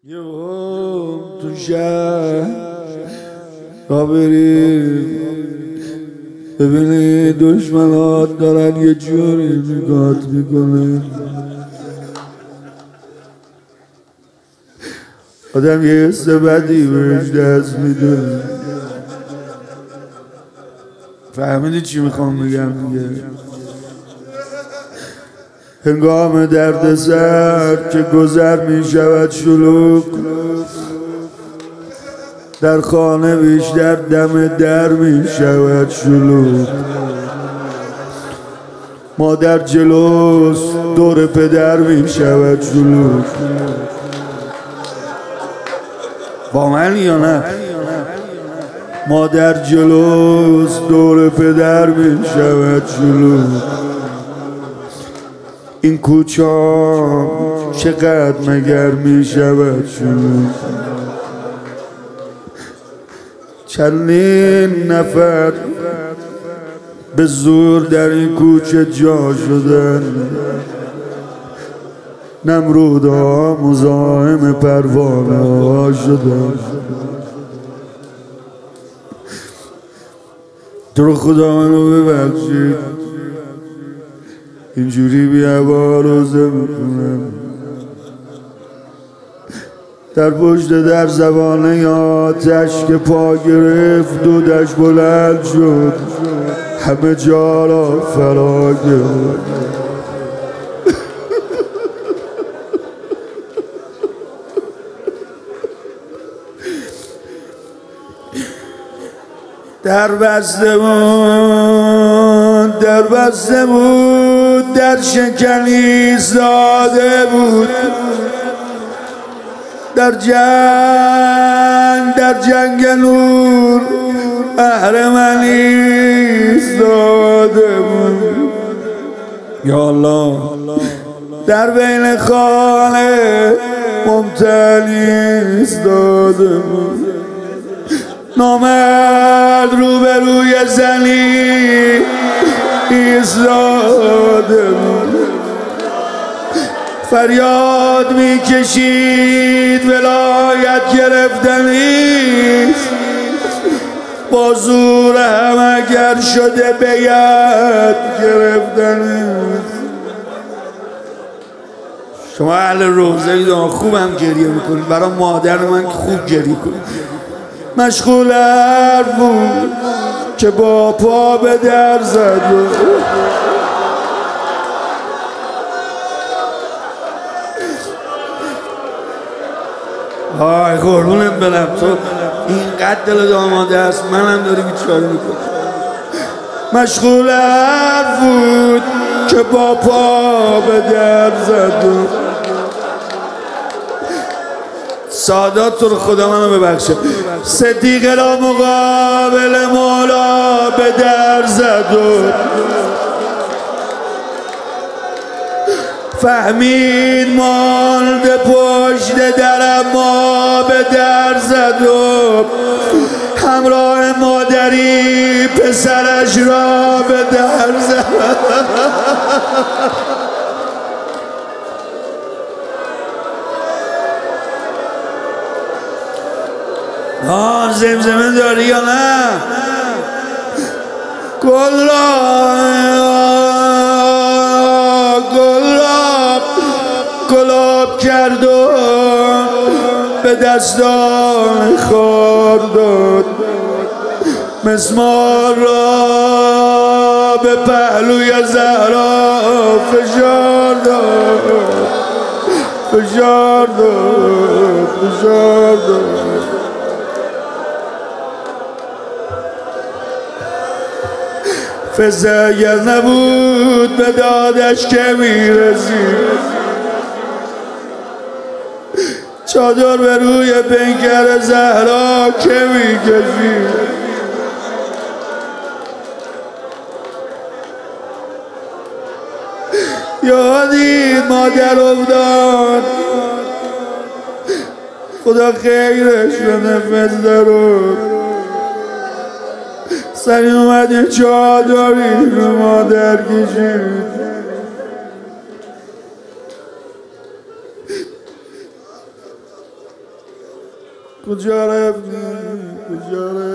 یوم تو شهر را بریم ببینی دشمنات دارن یه جوری نگات میکنن. آدم یه حس بدی بهش دست میده. فهمیدی چی میخوام بگم دیگه؟ هنگام درد سر که گذر می شود شلوغ، در خانه بیشتر دم در می شود شلوغ. مادر جلوست دور پدر می شود شلوغ. با من یا نه؟ مادر جلوست دور پدر می شود شلوغ. این کوچه چقدر مگر می شود شلوغ. چندین نفر به زور در این کوچه جا شدن. نمرودها مزاحم پروانه ها شدن. تو رو خدا منو ببخشید، اینجوری بی عوارضه میکنم. در پشت در زبانه آتش که پا گرفت دودش بلند شد، همه جا را فرا گرفت. در بسته بود در شکنی ساده بود. در جنگ نور اهرمنی ایستاده بود. یا الله، در بین خانه ممتنی ایستاده بود. نامرد روبروی زنی ایستاده بود. فریاد میکشید ولایت گرفتنیست، با زور هم اگر شده بیعت گرفتنیست. شما اهل روزه اید، خوبم گریه میکنید. برای مادر من که خوب گریه کنید. مشغول حرف بود که با پا به در زد. آی قربونت برم، تو اینقدر دل داماده است، منم داری بیچاره میکنی. مشغول حرف بود که با پا به در زد. سادات تو رو خدا منو ببخشه. صدیق را مقابل مولا به در زد و فهمید مانده پشت درم، ما به در زد و همراه مادری پسرش را به در زد. زمزمه داری یا نه؟ گل را گلاب کرد و به دستان خار داد. مسمار را به پهلوی زهرا فشار داد. فزه اگر نبود به دادش که میرسید. چادر به روی پیکر زهرا که میکشید. یادید مادر افتاد، خدا خیرش بده فزه رو. سری اومد یه چادری به مادر کشید. کجا رفتی کجا